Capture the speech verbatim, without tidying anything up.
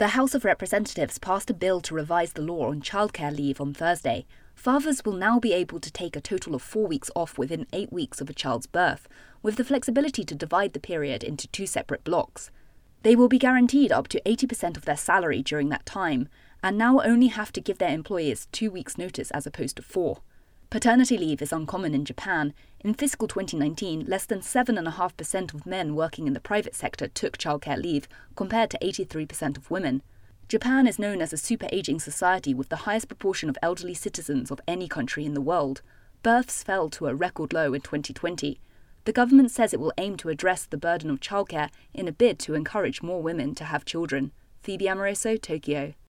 The House of Representatives passed a bill to revise the law on childcare leave on Thursday. Fathers will now be able to take a total of four weeks off within eight weeks of a child's birth, with the flexibility to divide the period into two separate blocks. They will be guaranteed up to eighty percent of their salary during that time, and now only have to give their employers two weeks' notice as opposed to four. Paternity leave is uncommon in Japan. In fiscal twenty nineteen, less than seven point five percent of men working in the private sector took childcare leave, compared to eighty-three percent of women. Japan is known as a super-aging society with the highest proportion of elderly citizens of any country in the world. Births fell to a record low in twenty twenty. The government says it will aim to address the burden of childcare in a bid to encourage more women to have children. Phoebe Amoroso, Tokyo.